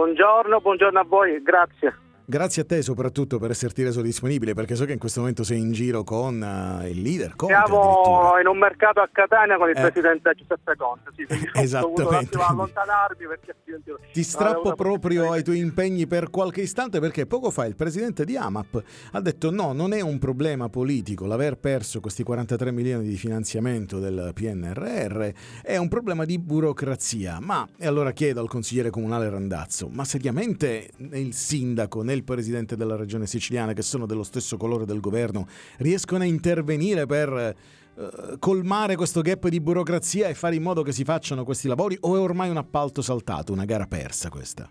Buongiorno a voi, grazie. Grazie a te soprattutto per esserti reso disponibile, perché so che in questo momento sei in giro con il leader Conte. Siamo in un mercato a Catania con il presidente Giuseppe Conte. Sì, esattamente. Ho dovuto un attimo allontanarmi perché ti strappo proprio ai tuoi impegni per qualche istante, perché poco fa il presidente di AMAP ha detto no, non è un problema politico l'aver perso questi 43 milioni di finanziamento del PNRR, è un problema di burocrazia. E allora chiedo al consigliere comunale Randazzo, ma seriamente il sindaco né il presidente della regione siciliana, che sono dello stesso colore del governo, riescono a intervenire per colmare questo gap di burocrazia e fare in modo che si facciano questi lavori, o è ormai un appalto saltato, una gara persa questa?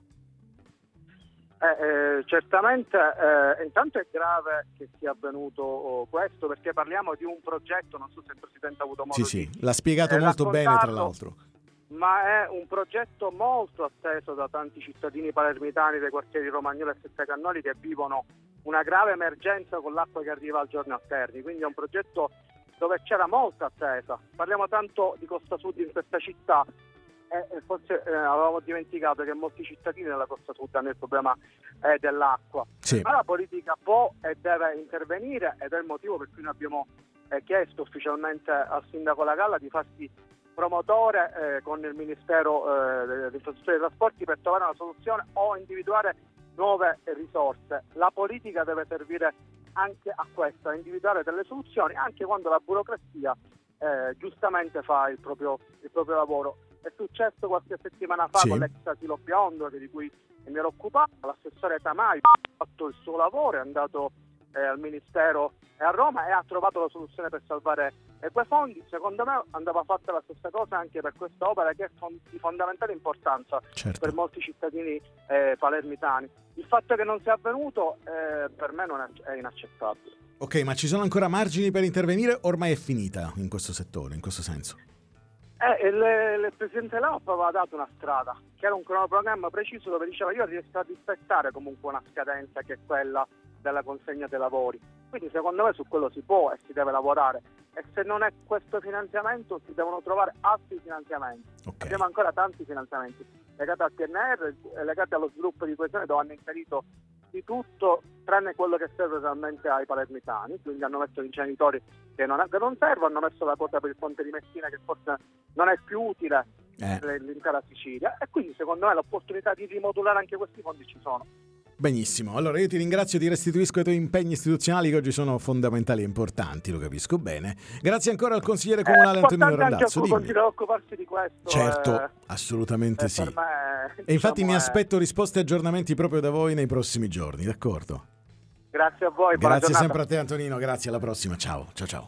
Certamente intanto è grave che sia avvenuto questo, perché parliamo di un progetto, non so se il presidente ha avuto modo di l'ha spiegato molto bene, tra l'altro, ma è un progetto molto atteso da tanti cittadini palermitani dei quartieri Romagnolo e Sette Cannoli, che vivono una grave emergenza con l'acqua che arriva al giorno a Terni. Quindi è un progetto dove c'era molta attesa. Parliamo tanto di Costa Sud in questa città e forse avevamo dimenticato che molti cittadini della Costa Sud hanno il problema dell'acqua. Sì. Ma la politica può e deve intervenire, ed è il motivo per cui noi abbiamo chiesto ufficialmente al sindaco Lagalla di farsi promotore con il Ministero delle Infrastrutture e dei Trasporti per trovare una soluzione o individuare nuove risorse. La politica deve servire anche a questo, a individuare delle soluzioni, anche quando la burocrazia giustamente fa il proprio lavoro. È successo qualche settimana fa con l'ex asilo Biondo, di cui mi ero occupato. L'assessore Tamai ha fatto il suo lavoro, è andato al Ministero a Roma e ha trovato la soluzione per salvare quei fondi. Secondo me andava fatta la stessa cosa anche per questa opera, che è di fondamentale importanza per molti cittadini palermitani. Il fatto che non sia avvenuto per me non è inaccettabile. Ok, ma ci sono ancora margini per intervenire? Ormai è finita in questo settore, in questo senso? Il presidente Laop aveva dato una strada, che era un cronoprogramma preciso, dove diceva: io riesco a rispettare comunque una scadenza che è quella della consegna dei lavori. Quindi secondo me su quello si può e si deve lavorare, e se non è questo finanziamento si devono trovare altri finanziamenti. Abbiamo ancora tanti finanziamenti legati al PNR, legati allo sviluppo di coesione, dove hanno inserito di tutto tranne quello che serve realmente ai palermitani. Quindi hanno messo gli inceneritori che non servono, hanno messo la quota per il ponte di Messina, che forse non è più utile l'intera Sicilia, e quindi secondo me l'opportunità di rimodulare anche questi fondi ci sono. Benissimo, allora io ti ringrazio, ti restituisco i tuoi impegni istituzionali, che oggi sono fondamentali e importanti, lo capisco bene. Grazie ancora al consigliere comunale Antonino Randazzo. È importante anche occuparsi di questo. Certo, assolutamente sì. Per me, e infatti mi aspetto risposte e aggiornamenti proprio da voi nei prossimi giorni, d'accordo? Grazie a voi. Grazie sempre a te Antonino, grazie, alla prossima, ciao.